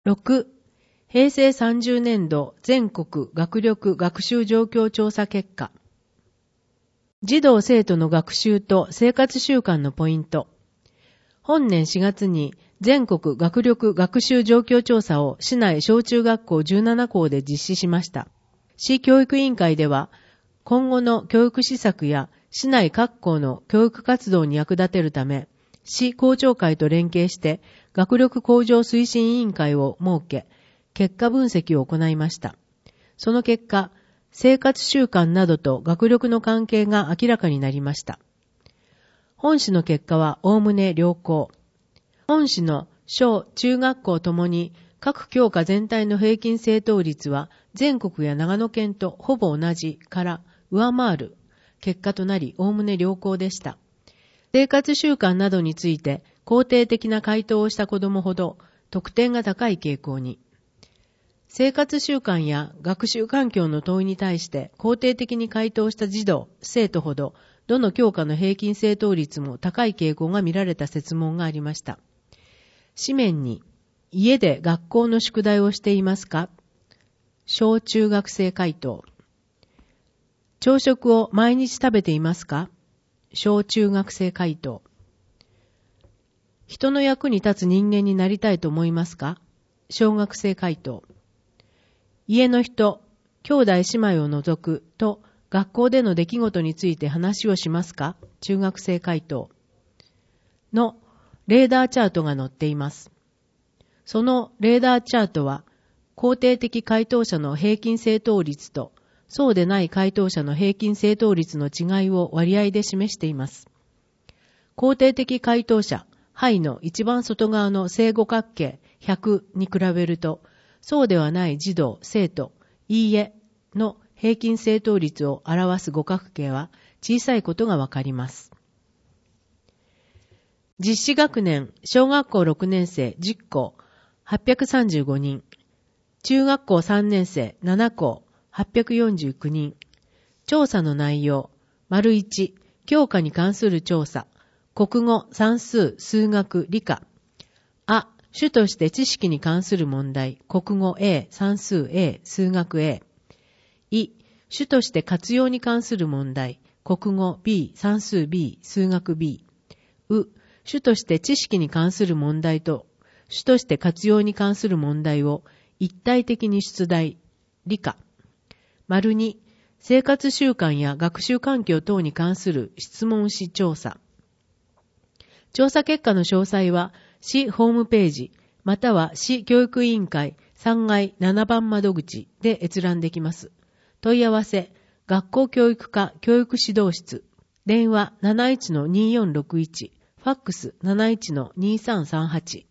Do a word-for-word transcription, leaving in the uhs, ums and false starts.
ろく、へいせいさんじゅうねんど全国学力学習状況調査結果。児童生徒の学習と生活習慣のポイント。本年しがつに全国学力学習状況調査を市内小中学校じゅうななこうで実施しました。市教育委員会では、今後の教育施策や市内各校の教育活動に役立てるため、市校長会と連携して学力向上推進委員会を設け、結果分析を行いました。その結果、生活習慣などと学力の関係が明らかになりました。本市の結果はおおむね良好。本市の小・中学校ともに各教科全体の平均正答率は全国や長野県とほぼ同じから上回る結果となりおおむね良好でした。生活習慣などについて肯定的な回答をした子どもほど得点が高い傾向に。生活習慣や学習環境の問いに対して肯定的に回答した児童、生徒ほどどの教科の平均正答率も高い傾向が見られた設問がありました。紙面に、家で学校の宿題をしていますか？小中学生回答。朝食を毎日食べていますか？小中学生回答。人の役に立つ人間になりたいと思いますか？小学生回答。家の人、兄弟姉妹を除くと学校での出来事について話をしますか？中学生回答。のレーダーチャートが載っています。そのレーダーチャートは肯定的回答者の平均正答率とそうでない回答者の平均正答率の違いを割合で示しています。肯定的回答者、範囲の一番外側の正五角形ひゃくに比べると、そうではない児童、生徒、いいえの平均正答率を表す五角形は小さいことがわかります。実施学年、小学校ろくねんせいじゅっこう、はっぴゃくさんじゅうごにん、中学校さんねんせいななこう、はっぴゃくよんじゅうきゅうにん。調査の内容、丸いち、教科に関する調査、国語、算数、数学、理科。あ、主として知識に関する問題、国語 A、算数 A、数学 A。い、主として活用に関する問題、国語 B、算数 B、数学 B。う、主として知識に関する問題と、主として活用に関する問題を一体的に出題、理科。丸に、生活習慣や学習環境等に関する質問紙調査。調査結果の詳細は、市ホームページ、または市教育委員会さんがいななばん窓口で閲覧できます。問い合わせ、学校教育課教育指導室、電話 なないちのにーよんろくいち、ファックス なないちのにーさんさんはち。